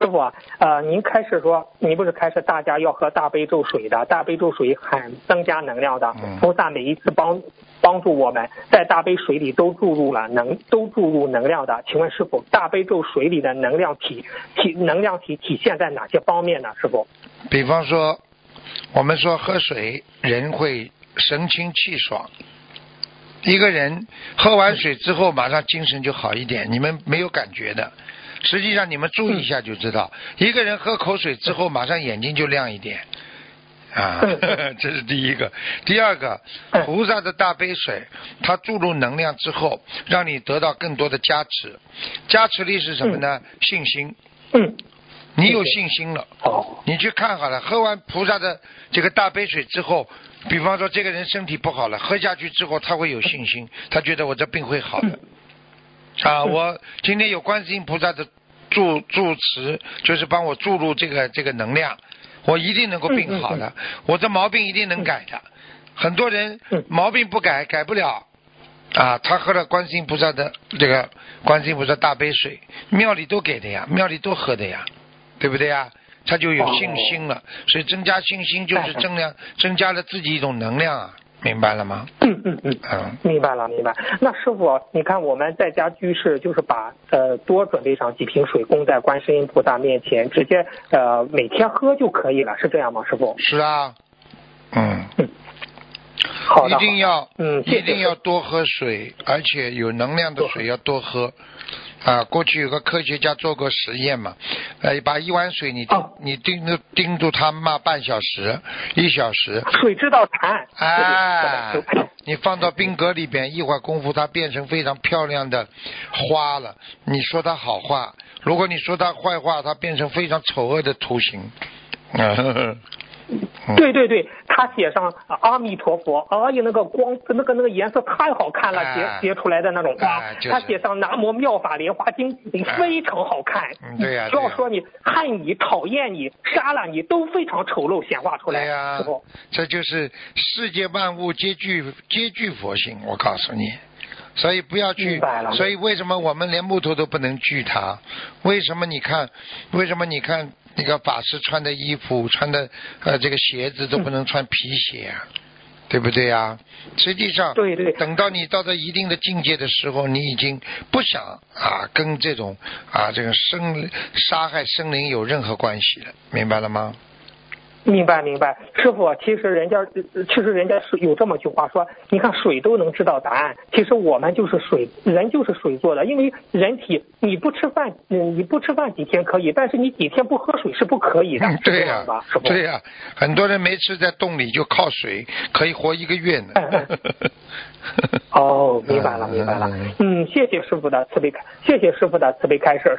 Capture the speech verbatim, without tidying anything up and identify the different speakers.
Speaker 1: 傅啊，呃，您开始说，您不是开始大家要喝大悲咒水的，大悲咒水很增加能量的，菩萨每一次帮帮助我们在大悲水里都注入了能，都注入能量的。请问师傅，大悲咒水里的能量体体能量体体现在哪些方面呢？师傅？
Speaker 2: 比方说，我们说喝水，人会神清气爽。一个人喝完水之后，马上精神就好一点，你们没有感觉的。实际上你们注意一下就知道，一个人喝口水之后，马上眼睛就亮一点。啊，这是第一个。第二个，菩萨的大悲水，它注入能量之后，让你得到更多的加持。加持力是什么呢？信心。
Speaker 1: 嗯。
Speaker 2: 你有信心了，你去看好了，喝完菩萨的这个大杯水之后，比方说这个人身体不好了，喝下去之后他会有信心，他觉得我这病会好的。啊，我今天有观世音菩萨的助助持，就是帮我注入这个这个能量，我一定能够病好的，我这毛病一定能改的。很多人毛病不改，改不了。啊，他喝了观世音菩萨的这个观世音菩萨大杯水，庙里都给的呀，庙里都喝的呀。对不对呀？他就有信心了，所以增加信心就是增量，增加了自己一种能量啊，明白了吗？
Speaker 1: 嗯嗯嗯嗯，明白了明白。那师傅，你看我们在家居士就是把呃多准备上几瓶水供在观世音菩萨面前，直接呃每天喝就可以了，是这样吗，师傅？
Speaker 2: 是啊，嗯。
Speaker 1: 嗯。好的。
Speaker 2: 一定要
Speaker 1: 嗯，
Speaker 2: 一定要多喝水，而且有能量的水要多喝。啊，过去有个科学家做过实验嘛，呃，把一碗水你盯、哦、你盯住盯住它骂半小时、一小时，
Speaker 1: 水知道答案。
Speaker 2: 哎，你放到冰格里边，一会儿功夫它变成非常漂亮的花了。你说它好话，如果你说它坏话，它变成非常丑恶的图形。啊呵呵
Speaker 1: 对对对，他写上阿弥陀佛，哎呀，那个光，那个那个颜色太好看了，结结出来的那种花。
Speaker 2: 哎就是、
Speaker 1: 他写上南无妙法莲华经，非常好看。
Speaker 2: 嗯、对呀、啊，
Speaker 1: 不要说你恨你、讨厌你、杀了你，都非常丑陋显化出来。
Speaker 2: 对呀、啊，这就是世界万物皆具皆具佛性，我告诉你。所以不要去，所以为什么我们连木头都不能锯它？为什么你看？为什么你看那个法师穿的衣服、穿的呃这个鞋子都不能穿皮鞋啊？嗯、对不对呀、啊？实际上，
Speaker 1: 对对，
Speaker 2: 等到你到了一定的境界的时候，你已经不想啊跟这种啊这个生杀害生灵有任何关系了，明白了吗？
Speaker 1: 明白明白，师傅，其实人家其实人家是有这么句话说，你看水都能知道答案，其实我们就是水，人就是水做的，因为人体你不吃饭，嗯，你不吃饭几天可以，但是你几天不喝水是不可以的，
Speaker 2: 嗯、对
Speaker 1: 呀、啊，
Speaker 2: 师傅，对呀、啊，很多人没吃在洞里就靠水可以活一个月呢。
Speaker 1: 嗯嗯哦，明白了明白了，嗯，谢谢师傅的慈悲，谢谢师傅的慈悲开示。